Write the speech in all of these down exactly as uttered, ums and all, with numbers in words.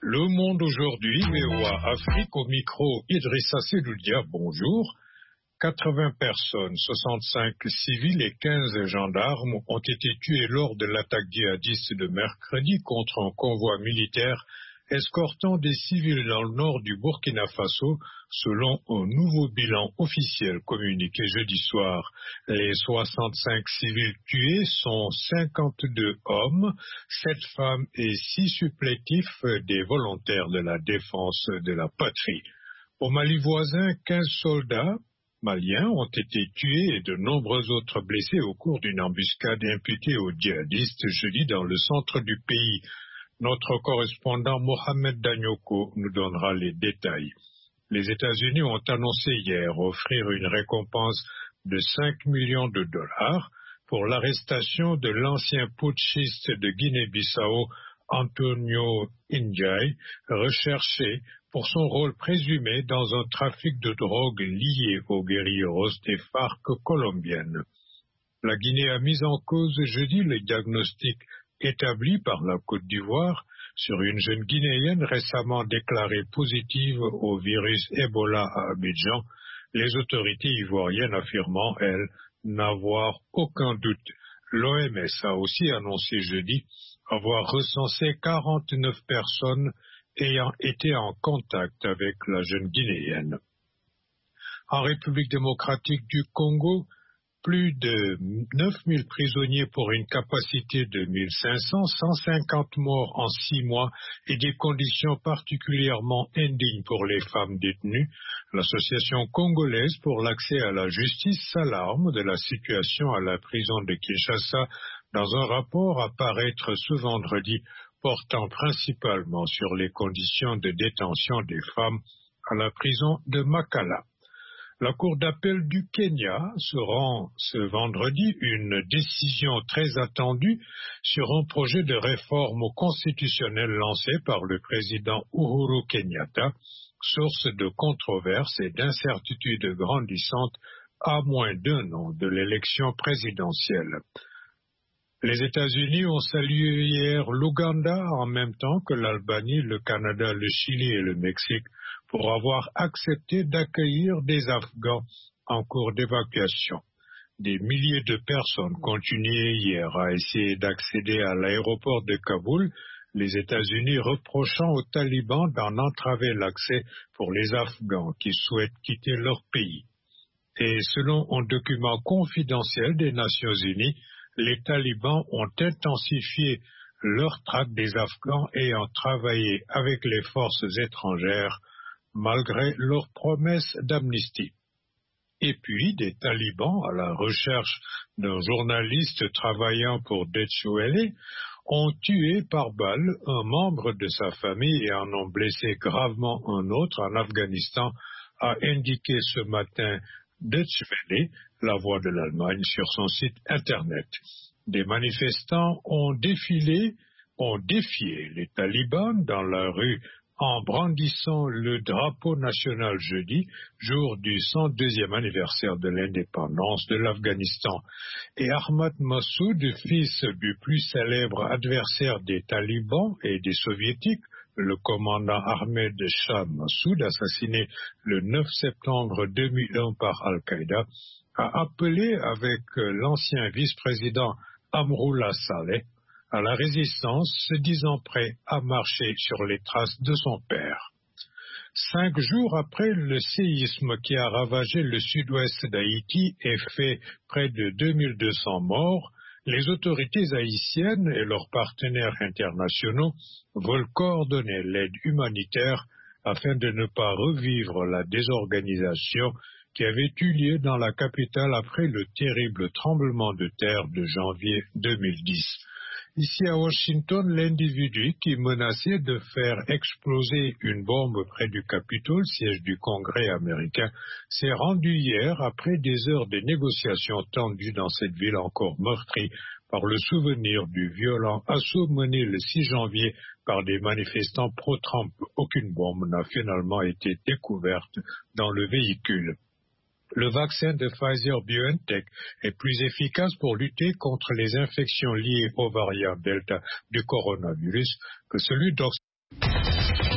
Le Monde aujourd'hui, V O A Afrique, au micro Idrissa Seloudia, bonjour. quatre-vingts personnes, soixante-cinq civils et quinze gendarmes ont été tués lors de l'attaque djihadiste de mercredi contre un convoi militaire escortant des civils dans le nord du Burkina Faso, selon un nouveau bilan officiel communiqué jeudi soir. Les soixante-cinq civils tués sont cinquante-deux hommes, sept femmes et six supplétifs des volontaires de la défense de la patrie. Au Mali voisin, quinze soldats maliens ont été tués et de nombreux autres blessés au cours d'une embuscade imputée aux djihadistes jeudi dans le centre du pays. Notre correspondant Mohamed Danyoko nous donnera les détails. Les États-Unis ont annoncé hier offrir une récompense de cinq millions de dollars pour l'arrestation de l'ancien putschiste de Guinée-Bissau, Antonio Ndiaye, recherché pour son rôle présumé dans un trafic de drogue lié aux guérilleros des FARC colombiennes. La Guinée a mis en cause jeudi le diagnostic établi par la Côte d'Ivoire sur une jeune Guinéenne récemment déclarée positive au virus Ebola à Abidjan, les autorités ivoiriennes affirmant, elles, n'avoir aucun doute. L'O M S a aussi annoncé jeudi avoir recensé quarante-neuf personnes ayant été en contact avec la jeune Guinéenne. En République démocratique du Congo, plus de neuf mille prisonniers pour une capacité de mille cinq cents, cent cinquante morts en six mois et des conditions particulièrement indignes pour les femmes détenues. L'Association congolaise pour l'accès à la justice s'alarme de la situation à la prison de Kinshasa dans un rapport à paraître ce vendredi portant principalement sur les conditions de détention des femmes à la prison de Makala. La Cour d'appel du Kenya se rend ce vendredi une décision très attendue sur un projet de réforme constitutionnelle lancé par le président Uhuru Kenyatta, source de controverses et d'incertitudes grandissantes à moins d'un an de l'élection présidentielle. Les États-Unis ont salué hier l'Ouganda en même temps que l'Albanie, le Canada, le Chili et le Mexique pour avoir accepté d'accueillir des Afghans en cours d'évacuation. Des milliers de personnes continuaient hier à essayer d'accéder à l'aéroport de Kaboul, les États-Unis reprochant aux talibans d'en entraver l'accès pour les Afghans qui souhaitent quitter leur pays. Et selon un document confidentiel des Nations Unies, les talibans ont intensifié leur traque des Afghans ayant travaillé avec les forces étrangères malgré leurs promesses d'amnistie. Et puis, des talibans à la recherche d'un journaliste travaillant pour Deutsche Welle ont tué par balle un membre de sa famille et en ont blessé gravement un autre en Afghanistan, a indiqué ce matin Deutsche Welle, la voix de l'Allemagne, sur son site Internet. Des manifestants ont défilé, ont défié les talibans dans la rue en brandissant le drapeau national jeudi, jour du cent deuxième anniversaire de l'indépendance de l'Afghanistan. Et Ahmad Massoud, fils du plus célèbre adversaire des talibans et des soviétiques, le commandant Ahmed Shah Massoud, assassiné le neuf septembre deux mille un par Al-Qaïda, a appelé avec l'ancien vice-président Amrullah Saleh à la résistance, se disant prêt à marcher sur les traces de son père. Cinq jours après le séisme qui a ravagé le sud-ouest d'Haïti et fait près de deux mille deux cents morts, les autorités haïtiennes et leurs partenaires internationaux veulent coordonner l'aide humanitaire afin de ne pas revivre la désorganisation qui avait eu lieu dans la capitale après le terrible tremblement de terre de janvier deux mille dix. Ici à Washington, l'individu qui menaçait de faire exploser une bombe près du Capitole, siège du Congrès américain, s'est rendu hier après des heures de négociations tendues dans cette ville encore meurtrie par le souvenir du violent assaut mené le six janvier par des manifestants pro-Trump. Aucune bombe n'a finalement été découverte dans le véhicule. Le vaccin de Pfizer-BioNTech est plus efficace pour lutter contre les infections liées au variant Delta du coronavirus que celui d'Oxford.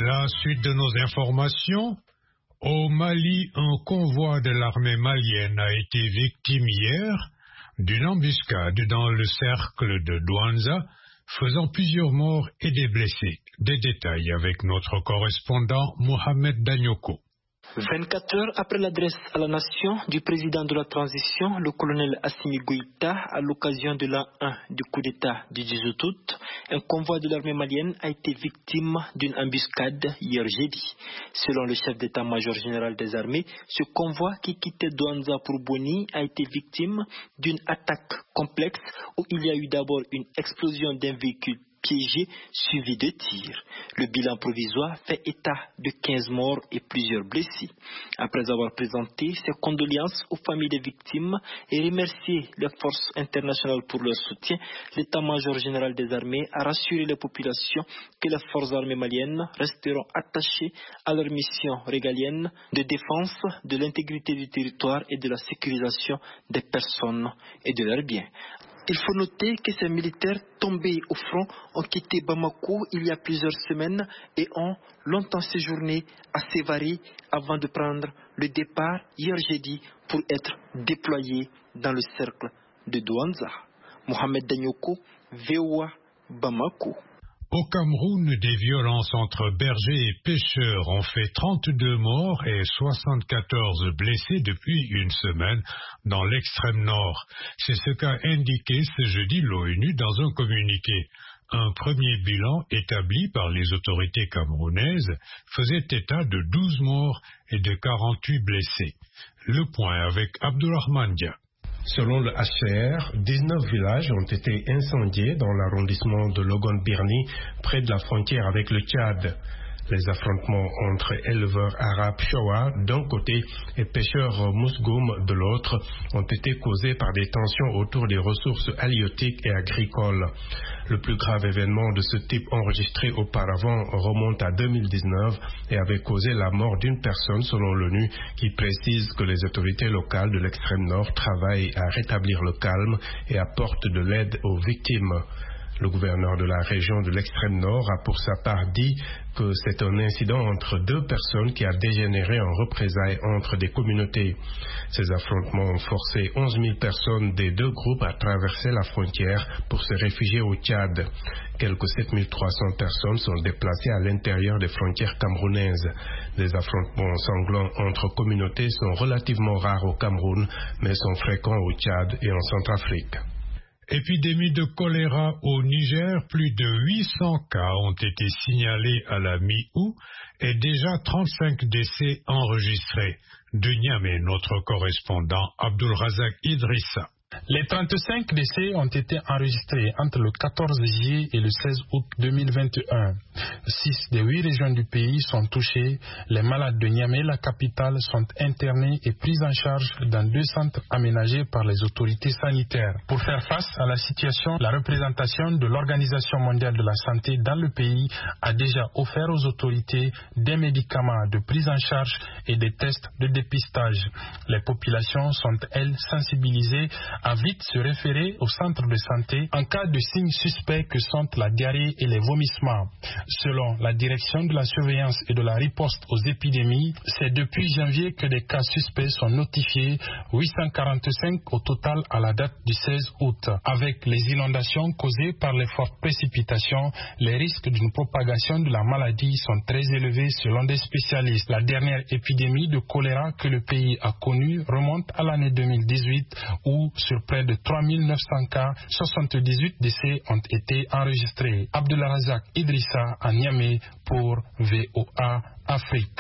La suite de nos informations. Au Mali, un convoi de l'armée malienne a été victime hier d'une embuscade dans le cercle de Douanza, faisant plusieurs morts et des blessés. Des détails avec notre correspondant Mohamed Danyoko. vingt-quatre heures après l'adresse à la nation du président de la transition, le colonel Assimi Goïta, à l'occasion de l'an un du coup d'État du dix-huit août, un convoi de l'armée malienne a été victime d'une embuscade hier jeudi. Selon le chef d'état-major général des armées, ce convoi qui quittait Douanza pour Boni a été victime d'une attaque complexe où il y a eu d'abord une explosion d'un véhicule piégé, suivi de tirs. Le bilan provisoire fait état de quinze morts et plusieurs blessés. Après avoir présenté ses condoléances aux familles des victimes et remercié les forces internationales pour leur soutien, l'état-major général des armées a rassuré les populations que les forces armées maliennes resteront attachées à leur mission régalienne de défense de l'intégrité du territoire et de la sécurisation des personnes et de leurs biens. Il faut noter que ces militaires tombés au front ont quitté Bamako il y a plusieurs semaines et ont longtemps séjourné à Sévaré avant de prendre le départ hier jeudi pour être déployés dans le cercle de Douanza. Mohamed Danyoko, V O A, Bamako. Au Cameroun, des violences entre bergers et pêcheurs ont fait trente-deux morts et soixante-quatorze blessés depuis une semaine dans l'extrême nord. C'est ce qu'a indiqué ce jeudi l'ONU dans un communiqué. Un premier bilan établi par les autorités camerounaises faisait état de douze morts et de quarante-huit blessés. Le point avec Abdourahmane Dia. Selon le H C R, dix-neuf villages ont été incendiés dans l'arrondissement de Logon-Birni, près de la frontière avec le Tchad. Les affrontements entre éleveurs arabes Shoa d'un côté et pêcheurs Mousgoum de l'autre ont été causés par des tensions autour des ressources halieutiques et agricoles. Le plus grave événement de ce type enregistré auparavant remonte à deux mille dix-neuf et avait causé la mort d'une personne selon l'ONU qui précise que les autorités locales de l'extrême nord travaillent à rétablir le calme et apportent de l'aide aux victimes. Le gouverneur de la région de l'extrême nord a pour sa part dit que c'est un incident entre deux personnes qui a dégénéré en représailles entre des communautés. Ces affrontements ont forcé onze mille personnes des deux groupes à traverser la frontière pour se réfugier au Tchad. Quelques sept mille trois cents personnes sont déplacées à l'intérieur des frontières camerounaises. Les affrontements sanglants entre communautés sont relativement rares au Cameroun, mais sont fréquents au Tchad et en Centrafrique. Épidémie de choléra au Niger, plus de huit cents cas ont été signalés à la mi-août et déjà trente-cinq décès enregistrés. De Niamey, notre correspondant Abdulrazak Idrissa. Les trente-cinq décès ont été enregistrés entre le quatorze juillet et le seize août deux mille vingt et un. Six des huit régions du pays sont touchées. Les malades de Niamey, la capitale, sont internés et pris en charge dans deux centres aménagés par les autorités sanitaires. Pour faire face à la situation, la représentation de l'Organisation mondiale de la santé dans le pays a déjà offert aux autorités des médicaments de prise en charge et des tests de dépistage. Les populations sont, elles, sensibilisées à vite se référer au centre de santé en cas de signes suspects que sont la diarrhée et les vomissements. Selon la direction de la surveillance et de la riposte aux épidémies, c'est depuis janvier que des cas suspects sont notifiés, huit cent quarante-cinq au total à la date du seize août. Avec les inondations causées par les fortes précipitations, les risques d'une propagation de la maladie sont très élevés selon des spécialistes. La dernière épidémie de choléra que le pays a connue remonte à l'année deux mille dix-huit où sur près de trois mille neuf cents cas, soixante-dix-huit décès ont été enregistrés. Abdulrazak Idrissa à Niamey pour V O A Afrique.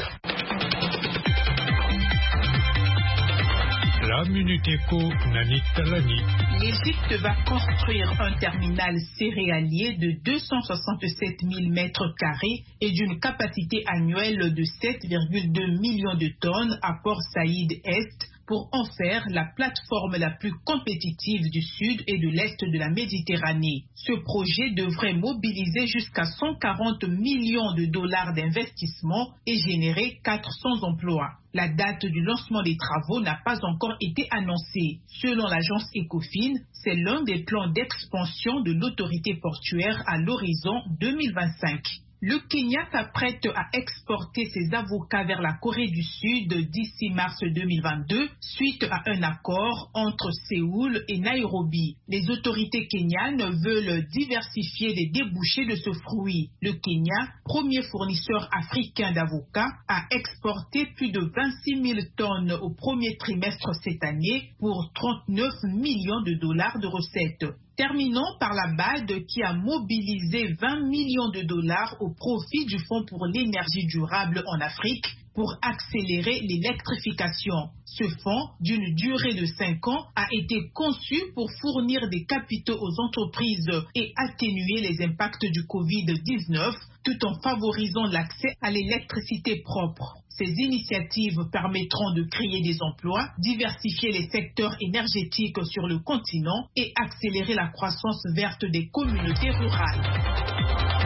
La Minute Éco, Nani Talani. L'Égypte va construire un terminal céréalier de deux cent soixante-sept mille mètres carrés et d'une capacité annuelle de sept virgule deux millions de tonnes à Port Saïd Est, pour en faire la plateforme la plus compétitive du sud et de l'est de la Méditerranée. Ce projet devrait mobiliser jusqu'à cent quarante millions de dollars d'investissement et générer quatre cents emplois. La date du lancement des travaux n'a pas encore été annoncée. Selon l'agence Ecofin, c'est l'un des plans d'expansion de l'autorité portuaire à l'horizon deux mille vingt-cinq. Le Kenya s'apprête à exporter ses avocats vers la Corée du Sud d'ici mars deux mille vingt-deux, suite à un accord entre Séoul et Nairobi. Les autorités kenyanes veulent diversifier les débouchés de ce fruit. Le Kenya, premier fournisseur africain d'avocats, a exporté plus de vingt-six mille tonnes au premier trimestre cette année pour trente-neuf millions de dollars de recettes. Terminons par la B A D qui a mobilisé vingt millions de dollars au profit du Fonds pour l'énergie durable en Afrique pour accélérer l'électrification. Ce fonds, d'une durée de cinq ans, a été conçu pour fournir des capitaux aux entreprises et atténuer les impacts du covid dix-neuf, tout en favorisant l'accès à l'électricité propre. Ces initiatives permettront de créer des emplois, diversifier les secteurs énergétiques sur le continent et accélérer la croissance verte des communautés rurales.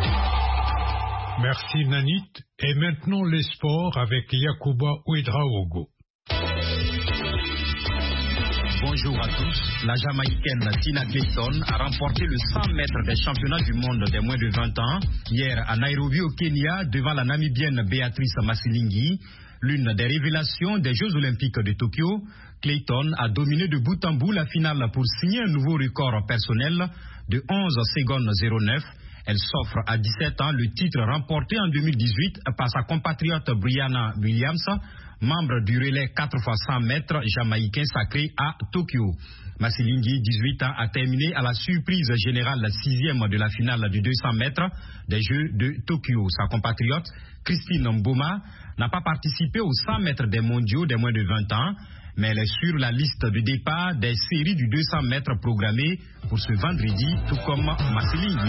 Merci Nanit. Et maintenant les sports avec Yacouba Ouedraogo. Bonjour à tous. La Jamaïcaine Tina Clayton a remporté le cent mètres des championnats du monde des moins de vingt ans hier à Nairobi au Kenya devant la Namibienne Béatrice Masilingi. L'une des révélations des Jeux Olympiques de Tokyo, Clayton a dominé de bout en bout la finale pour signer un nouveau record personnel de onze secondes zéro neuf. Elle s'offre à dix-sept ans le titre remporté en deux mille dix-huit par sa compatriote Brianna Williams, membre du relais quatre fois cent mètres jamaïcain sacré à Tokyo. Masilingi, dix-huit ans, a terminé à la surprise générale sixième de la finale du deux cents mètres des Jeux de Tokyo. Sa compatriote, Christine Mboma, n'a pas participé aux cent mètres des mondiaux des moins de vingt ans, mais elle est sur la liste de départ des séries du deux cents mètres programmées pour ce vendredi, tout comme Masilingi.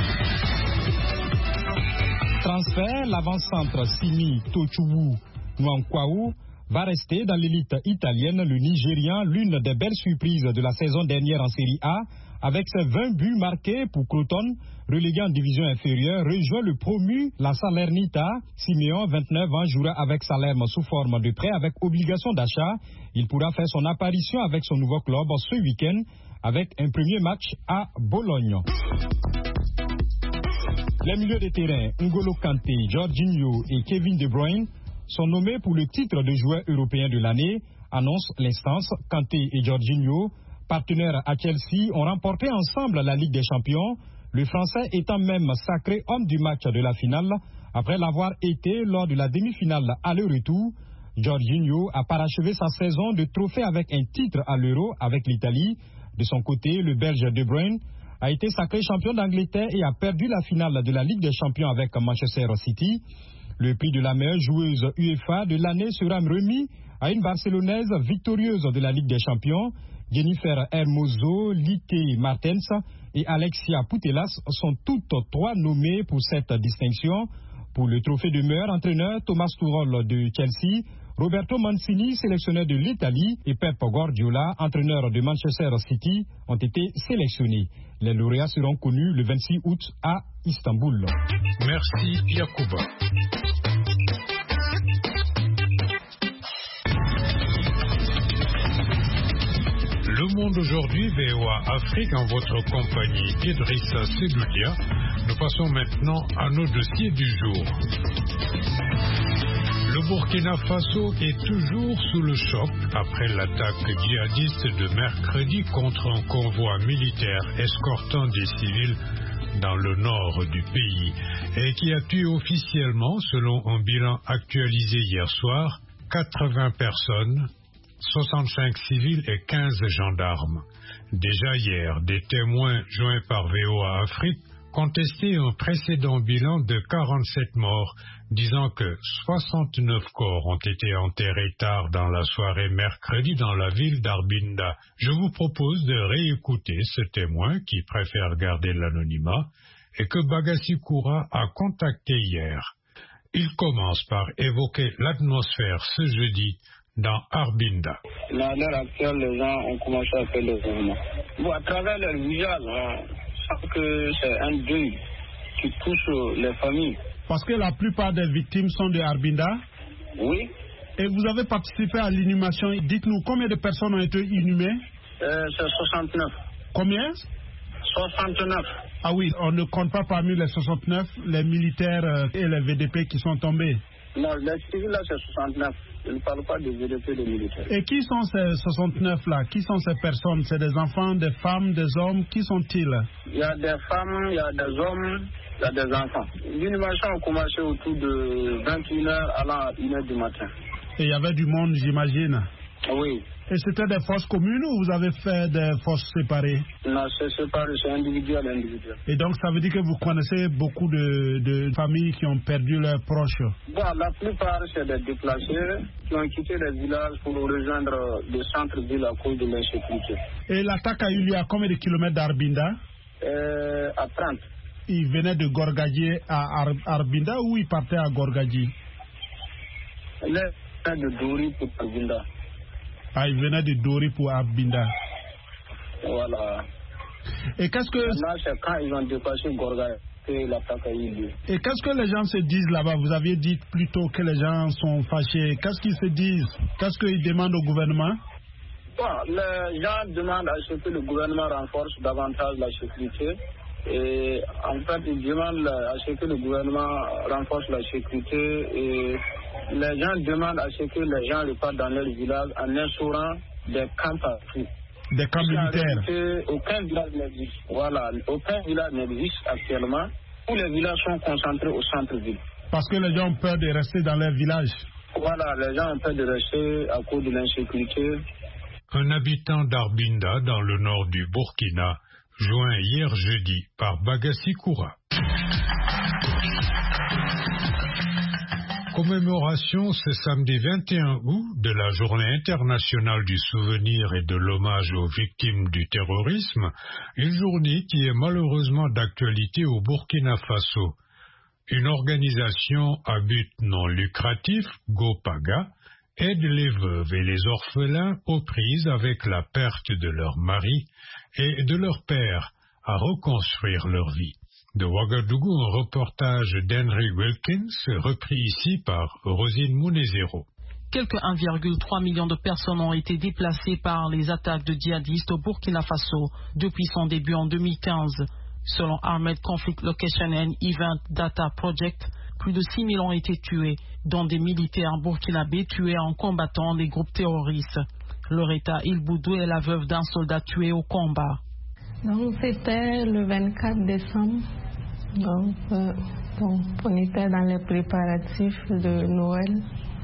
Transfert, l'avant-centre Simi Tochouwu Nwankwaou va rester dans l'élite italienne. Le Nigérian, l'une des belles surprises de la saison dernière en Série A, avec ses vingt buts marqués pour Crotone, relégué en division inférieure, rejoint le promu, la Salernita. Simeon, vingt-neuf ans, jouera avec Salerno sous forme de prêt avec obligation d'achat. Il pourra faire son apparition avec son nouveau club ce week-end avec un premier match à Bologne. Les milieux de terrain, N'Golo Kanté, Jorginho et Kevin De Bruyne sont nommés pour le titre de joueur européen de l'année, annonce l'instance. Kanté et Jorginho, partenaires à Chelsea, ont remporté ensemble la Ligue des Champions, le Français étant même sacré homme du match de la finale après l'avoir été lors de la demi-finale aller-retour. Jorginho a parachevé sa saison de trophée avec un titre à l'Euro avec l'Italie. De son côté, le Belge De Bruyne a été sacré champion d'Angleterre et a perdu la finale de la Ligue des Champions avec Manchester City. Le prix de la meilleure joueuse UEFA de l'année sera remis à une Barcelonaise victorieuse de la Ligue des Champions. Jennifer Hermoso, Liké Martens et Alexia Putellas sont toutes trois nommées pour cette distinction. Pour le trophée de meilleur entraîneur, Thomas Tuchel de Chelsea, Roberto Mancini, sélectionneur de l'Italie, et Pep Guardiola, entraîneur de Manchester City, ont été sélectionnés. Les lauréats seront connus le vingt-six août à Istanbul. Merci Yacouba. Le Monde aujourd'hui, V O A Afrique, en votre compagnie Idrissa Seloudia. Nous passons maintenant à nos dossiers du jour. Le Burkina Faso est toujours sous le choc après l'attaque djihadiste de mercredi contre un convoi militaire escortant des civils dans le nord du pays et qui a tué officiellement, selon un bilan actualisé hier soir, quatre-vingts personnes, soixante-cinq civils et quinze gendarmes. Déjà hier, des témoins joints par V O A Afrique contestaient un précédent bilan de quarante-sept morts, disant que soixante-neuf corps ont été enterrés tard dans la soirée mercredi dans la ville d'Arbinda. Je vous propose de réécouter ce témoin qui préfère garder l'anonymat et que Bagassi Koura a contacté hier. Il commence par évoquer l'atmosphère ce jeudi dans Arbinda. À l'heure actuelle, les gens ont commencé à faire le mouvement. Bon, à travers leur visage, on sent que c'est un deuil qui touche les familles. Parce que la plupart des victimes sont de Arbinda. Oui. Et vous avez participé à l'inhumation. Dites-nous, combien de personnes ont été inhumées? euh, C'est soixante-neuf. Combien? soixante-neuf. Ah oui, on ne compte pas parmi les soixante-neuf les militaires et les V D P qui sont tombés. Non, les civils là c'est soixante-neuf. Je ne parle pas des V D P, des militaires. Et qui sont ces soixante-neuf là? Qui sont ces personnes? C'est des enfants, des femmes, des hommes? Qui sont-ils? Il y a des femmes, il y a des hommes, il y a des enfants. L'inhumation a commencé autour de vingt et une heures à une heure du matin. Et il y avait du monde, j'imagine? Oui. Et c'était des fosses communes ou vous avez fait des fosses séparées? Non, c'est séparé, c'est individuel, individuel. Et donc ça veut dire que vous connaissez beaucoup de, de familles qui ont perdu leurs proches? Bon, la plupart c'est des déplacés qui ont quitté les villages pour rejoindre le centre-ville à cause de l'insécurité. Et l'attaque a eu lieu à combien de kilomètres d'Arbinda? euh, À trente. Ils venaient de Gorgadji à Ar Arbinda ou ils partaient à Gorgadji? Ils venaient de Dori pour Arbinda. Ah, ils venaient de Dori pour Arbinda. Voilà. Et qu'est-ce que... Là, c'est quand ils ont dépassé Gorgadji que l'attaque a eu lieu. Et qu'est-ce que les gens se disent là-bas? Vous aviez dit plutôt que les gens sont fâchés. Qu'est-ce qu'ils se disent? Qu'est-ce qu'ils demandent au gouvernement? Bon, les gens demandent à ce que le gouvernement renforce davantage la sécurité. Et en fait, ils demandent à ce que le gouvernement renforce la sécurité. Et les gens demandent à ce que les gens repartent dans leur village en instaurant des camps partout. Des camps militaires. Réalité, aucun village n'existe. Voilà, aucun village n'existe actuellement. Tous les villages sont concentrés au centre-ville. Parce que les gens ont peur de rester dans leur village. Voilà, les gens ont peur de rester à cause de l'insécurité. Un habitant d'Arbinda, dans le nord du Burkina, joint hier jeudi par Bagassi Koura. Commémoration ce samedi vingt et un août de la Journée internationale du souvenir et de l'hommage aux victimes du terrorisme, une journée qui est malheureusement d'actualité au Burkina Faso. Une organisation à but non lucratif, GoPaga, aide les veuves et les orphelins aux prises avec la perte de leur mari et de leur père à reconstruire leur vie. De Ouagadougou, un reportage d'Henry Wilkins, repris ici par Rosine Mounezero. Quelques un virgule trois million de personnes ont été déplacées par les attaques de djihadistes au Burkina Faso depuis son début en deux mille quinze. Selon Armed Conflict Location and Event Data Project, plus de six mille ont été tués, dont des militaires burkinabés tués en combattant les groupes terroristes. Loretta Ilboudou est la veuve d'un soldat tué au combat. Donc c'était le vingt-quatre décembre. Donc, euh, bon, on était dans les préparatifs de Noël.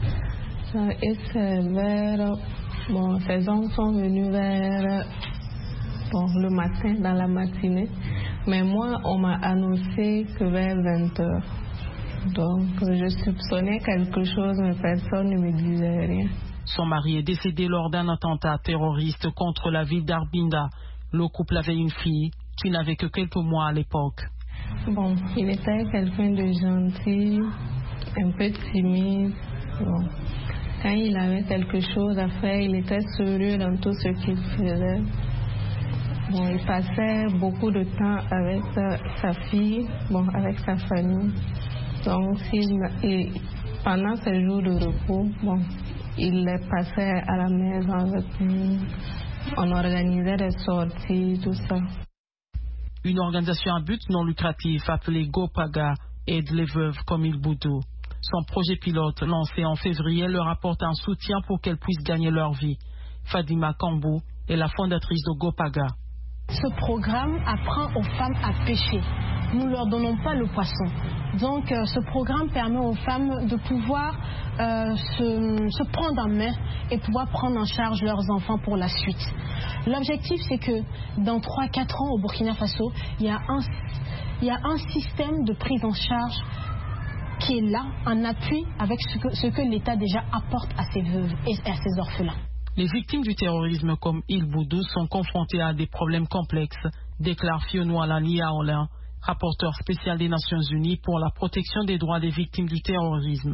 Et c'est vers... Bon, ces hommes sont venus vers... Bon, le matin, dans la matinée. Mais moi, on m'a annoncé que vers vingt heures. Donc, je soupçonnais quelque chose, mais personne ne me disait rien. Son mari est décédé lors d'un attentat terroriste contre la ville d'Arbinda. Le couple avait une fille qui n'avait que quelques mois à l'époque. Bon, il était quelqu'un de gentil, un peu timide. Bon. Quand il avait quelque chose à faire, il était sérieux dans tout ce qu'il faisait. Bon, il passait beaucoup de temps avec sa, sa fille, bon, avec sa famille. Donc, il, il, pendant ses jours de repos, bon, il les passait à la maison avec nous. On organisait des sorties, tout ça. Une organisation à but non lucratif appelée GoPaga aide les veuves comme Ilboudou. Son projet pilote, lancé en février, leur apporte un soutien pour qu'elles puissent gagner leur vie. Fadima Kambou est la fondatrice de GoPaga. Ce programme apprend aux femmes à pêcher. Nous ne leur donnons pas le poisson. Donc euh, ce programme permet aux femmes de pouvoir euh, se, se prendre en main et pouvoir prendre en charge leurs enfants pour la suite. L'objectif, c'est que dans trois à quatre ans au Burkina Faso, il y a un, il y a un système de prise en charge qui est là, en appui avec ce que, ce que l'État déjà apporte à ses veuves et à ses orphelins. Les victimes du terrorisme comme Ilboudou sont confrontées à des problèmes complexes, déclare Fionoua Lani-Aolin, rapporteur spécial des Nations Unies pour la protection des droits des victimes du terrorisme.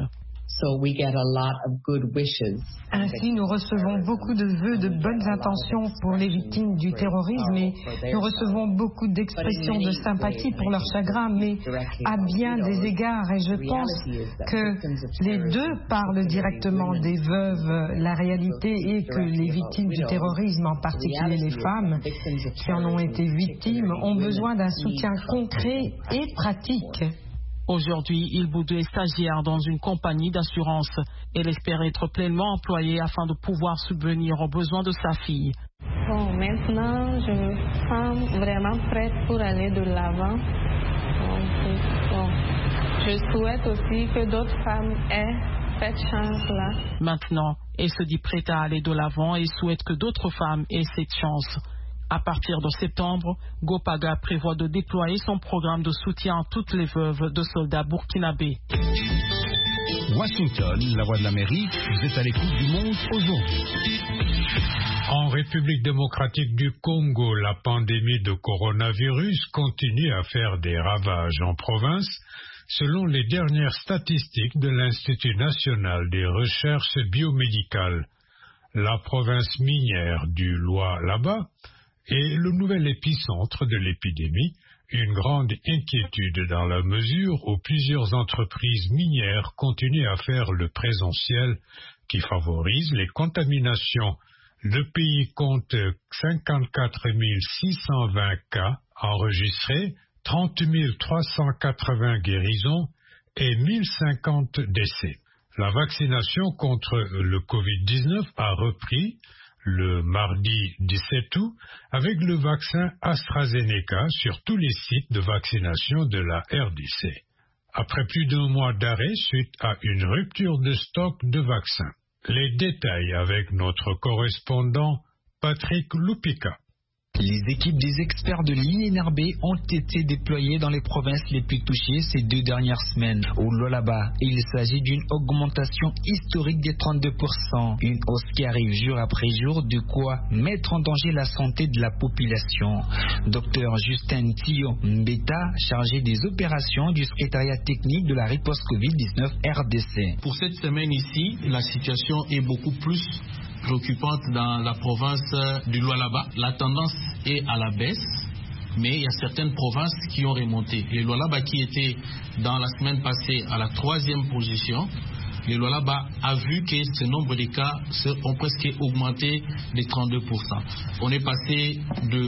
So we get a lot of good wishes. Ainsi, nous recevons beaucoup de vœux de bonnes intentions pour les victimes du terrorisme et nous recevons beaucoup d'expressions de sympathie pour leur chagrin, mais à bien des égards, et je pense que les deux parlent directement des veuves. La réalité est que les victimes du terrorisme, en particulier les femmes qui en ont été victimes, ont besoin d'un soutien concret et pratique. Aujourd'hui, Ilboudou est stagiaire dans une compagnie d'assurance. Elle espère être pleinement employée afin de pouvoir subvenir aux besoins de sa fille. Bon, maintenant, je me sens vraiment prête pour aller de l'avant. Bon, je souhaite aussi que d'autres femmes aient cette chance-là. Maintenant, elle se dit prête à aller de l'avant et souhaite que d'autres femmes aient cette chance. À partir de septembre, Gopaga prévoit de déployer son programme de soutien à toutes les veuves de soldats burkinabés. Washington, la voix de l'Amérique, vous êtes à l'écoute du monde aujourd'hui. En République démocratique du Congo, la pandémie de coronavirus continue à faire des ravages en province, selon les dernières statistiques de l'Institut national des recherches biomédicales. La province minière du Lualaba est le nouvel épicentre de l'épidémie, une grande inquiétude dans la mesure où plusieurs entreprises minières continuent à faire le présentiel qui favorise les contaminations. Le pays compte cinquante-quatre mille six cent vingt cas enregistrés, trente mille trois cent quatre-vingts guérisons et mille cinquante décès. La vaccination contre le covid dix-neuf a repris le mardi dix-sept août avec le vaccin AstraZeneca sur tous les sites de vaccination de la R D C, après plus d'un mois d'arrêt suite à une rupture de stock de vaccins. Les détails avec notre correspondant Patrick Lupika. Les équipes des experts de l'I N R B ont été déployées dans les provinces les plus touchées ces deux dernières semaines. Au Lualaba, il s'agit d'une augmentation historique des trente-deux pour cent, une hausse qui arrive jour après jour, de quoi mettre en danger la santé de la population. Docteur Justin Tio Mbeta, chargé des opérations du secrétariat technique de la riposte covid dix-neuf R D C. Pour cette semaine ici, la situation est beaucoup plus préoccupante dans la province du Lualaba. La tendance est à la baisse, mais il y a certaines provinces qui ont remonté. Le Lualaba, qui était dans la semaine passée à la troisième position, le Lualaba a vu que ce nombre de cas ont presque augmenté de trente-deux pour cent. On est passé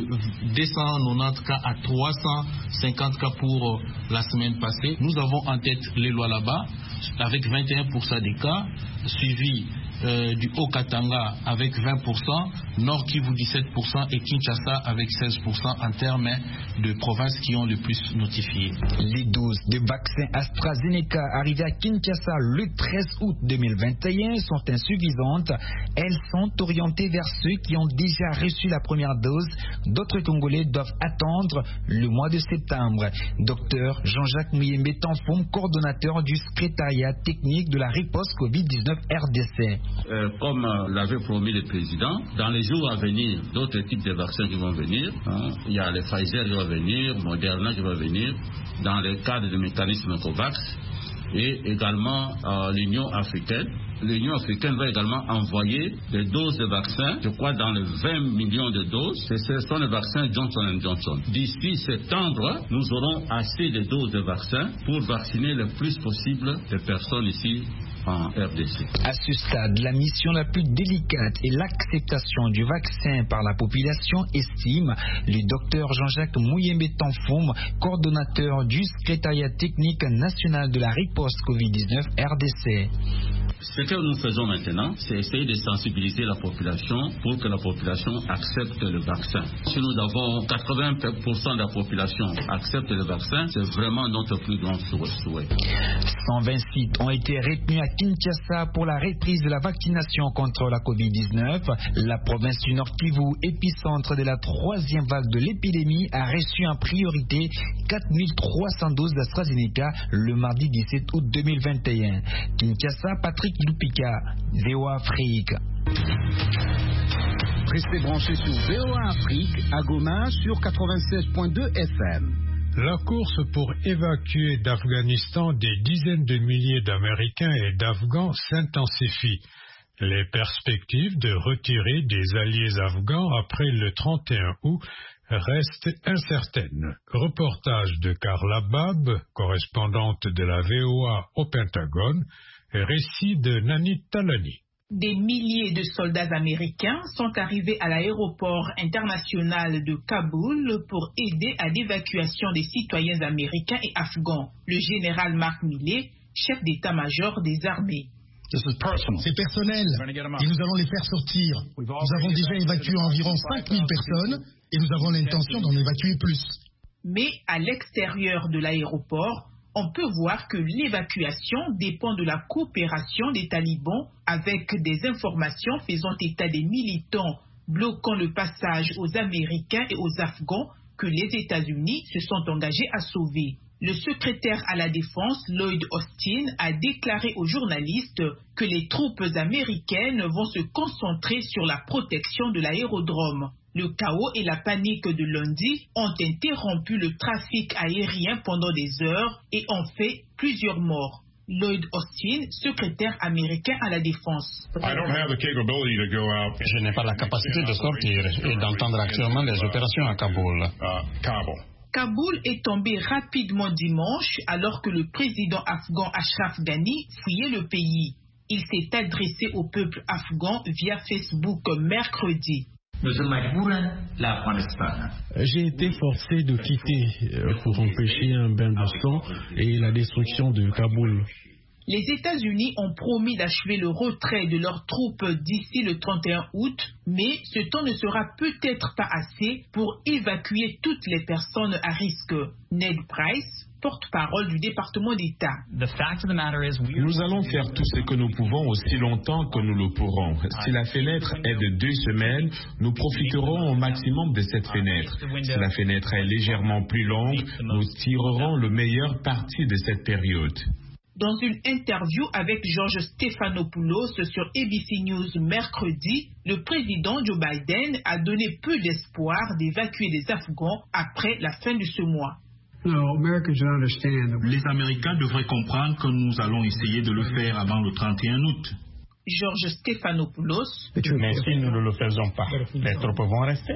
de deux cent quatre-vingt-dix cas à trois cent cinquante cas pour la semaine passée. Nous avons en tête le Lualaba avec vingt et un pour cent des cas, suivi Euh, du Haut-Katanga avec vingt pour cent, Nord Kivu dix-sept pour cent et Kinshasa avec seize pour cent en termes de provinces qui ont le plus notifié. Les doses de vaccin AstraZeneca arrivées à Kinshasa le treize août deux mille vingt et un sont insuffisantes. Elles sont orientées vers ceux qui ont déjà reçu la première dose. D'autres Congolais doivent attendre le mois de septembre. Docteur Jean-Jacques Muyembe Tanfoum, coordonnateur du secrétariat technique de la riposte covid dix-neuf R D C. Euh, comme euh, l'avait promis le président, dans les jours à venir, d'autres types de vaccins qui vont venir. Hein. Il y a les Pfizer qui vont venir, Moderna qui va venir, dans le cadre du mécanisme COVAX, et également euh, l'Union africaine. L'Union africaine va également envoyer des doses de vaccins, je crois dans les vingt millions de doses. Ce sont les vaccins Johnson and Johnson. D'ici septembre, nous aurons assez de doses de vaccins pour vacciner le plus possible de personnes ici en R D C. À ce stade, la mission la plus délicate est l'acceptation du vaccin par la population, estime le docteur Jean-Jacques Muyembe Tanfoum, coordonnateur du secrétariat technique national de la riposte covid dix-neuf R D C. Ce que nous faisons maintenant, c'est essayer de sensibiliser la population pour que la population accepte le vaccin. Si nous avons quatre-vingts pour cent de la population accepte le vaccin, c'est vraiment notre plus grand souhait. cent vingt sites ont été retenus à Kinshasa pour la reprise de la vaccination contre la covid dix-neuf. La province du Nord Kivu, épicentre de la troisième vague de l'épidémie, a reçu en priorité quatre mille trois cents doses d'AstraZeneca le mardi dix-sept août deux mille vingt et un. Kinshasa, Patrick Lupika, V O A Afrique. Restez branchés sur V O A Afrique à Goma sur quatre-vingt-seize point deux F M. La course pour évacuer d'Afghanistan des dizaines de milliers d'Américains et d'Afghans s'intensifie. Les perspectives de retirer des alliés afghans après le trente et un août restent incertaines. Reportage de Carla Bab, correspondante de la V O A au Pentagone, récit de Nanit Talani. Des milliers de soldats américains sont arrivés à l'aéroport international de Kaboul pour aider à l'évacuation des citoyens américains et afghans. Le général Mark Milley, chef d'état-major des armées. C'est personnel et nous allons les faire sortir. Nous avons déjà évacué environ cinq mille personnes et nous avons l'intention d'en évacuer plus. Mais à l'extérieur de l'aéroport, on peut voir que l'évacuation dépend de la coopération des talibans avec des informations faisant état des militants bloquant le passage aux Américains et aux Afghans que les États-Unis se sont engagés à sauver. Le secrétaire à la Défense, Lloyd Austin, a déclaré aux journalistes que les troupes américaines vont se concentrer sur la protection de l'aérodrome. Le chaos et la panique de lundi ont interrompu le trafic aérien pendant des heures et ont fait plusieurs morts. Lloyd Austin, secrétaire américain à la Défense. Je n'ai pas la capacité de sortir et d'entendre actuellement les opérations à Kaboul. Kaboul est tombé rapidement dimanche alors que le président afghan Ashraf Ghani fuyait le pays. Il s'est adressé au peuple afghan via Facebook mercredi. J'ai été forcé de quitter pour empêcher un bain de sang et la destruction de Kaboul. Les États-Unis ont promis d'achever le retrait de leurs troupes d'ici le trente et un août, mais ce temps ne sera peut-être pas assez pour évacuer toutes les personnes à risque. Ned Price, porte-parole du département d'État. Nous allons faire tout ce que nous pouvons aussi longtemps que nous le pourrons. Si la fenêtre est de deux semaines, nous profiterons au maximum de cette fenêtre. Si la fenêtre est légèrement plus longue, nous tirerons le meilleur parti de cette période. Dans une interview avec George Stephanopoulos sur A B C News mercredi, le président Joe Biden a donné peu d'espoir d'évacuer les Afghans après la fin de ce mois. Les Américains devraient comprendre que nous allons essayer de le faire avant le trente et un août. George Stephanopoulos. Mais si nous ne le faisons pas, les troupes vont rester.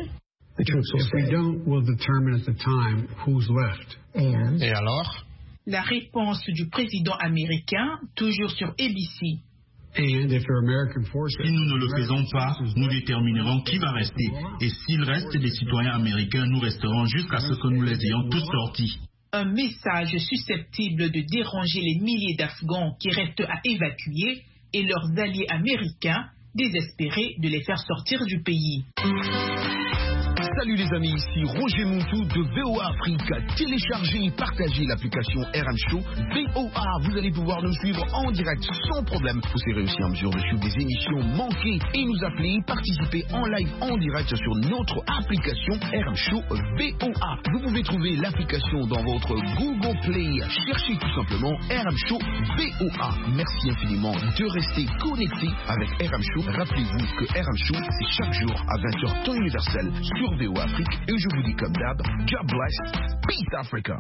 Et alors? La réponse du président américain, toujours sur A B C. Si nous ne le faisons pas, nous déterminerons qui va rester. Et s'il reste des citoyens américains, nous resterons jusqu'à ce que nous les ayons tous sortis. Un message susceptible de déranger les milliers d'Afghans qui restent à évacuer et leurs alliés américains désespérés de les faire sortir du pays. Salut les amis, ici Roger Montou de V O A Afrique. Téléchargez et partagez l'application R M Show V O A. Vous allez pouvoir nous suivre en direct sans problème. Vous serez aussi en mesure de suivre des émissions manquées et nous appeler, participer en live en direct sur notre application R M Show V O A. Vous pouvez trouver l'application dans votre Google Play. Cherchez tout simplement R M Show V O A. Merci infiniment de rester connecté avec R M Show. Rappelez-vous que R M Show, c'est chaque jour à vingt heures temps universel sur V O A Afrique et je vous dis comme d'hab, God bless, peace Africa.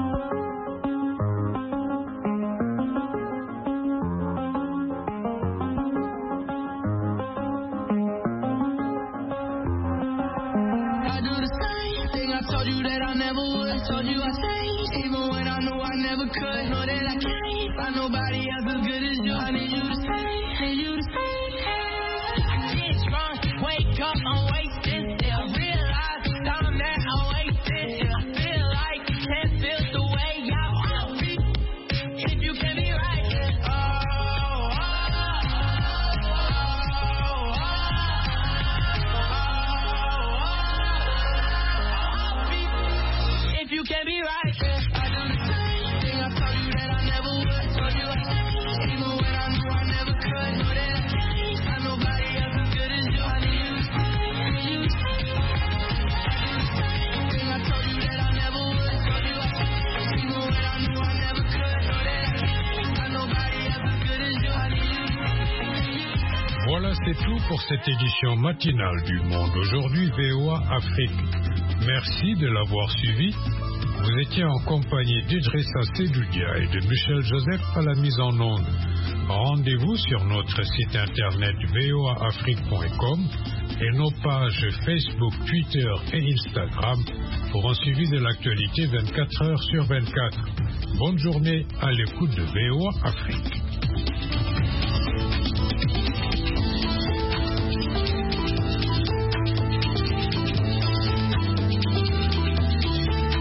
Voilà, c'est tout pour cette édition matinale du Monde Aujourd'hui V O A Afrique. Merci de l'avoir suivi. Vous étiez en compagnie d'Idrissa Seloudia et de Michel Joseph à la mise en onde. Rendez-vous sur notre site internet v o a afrique point com et nos pages Facebook, Twitter et Instagram pour un suivi de l'actualité vingt-quatre heures sur vingt-quatre. Bonne journée à l'écoute de V O A Afrique.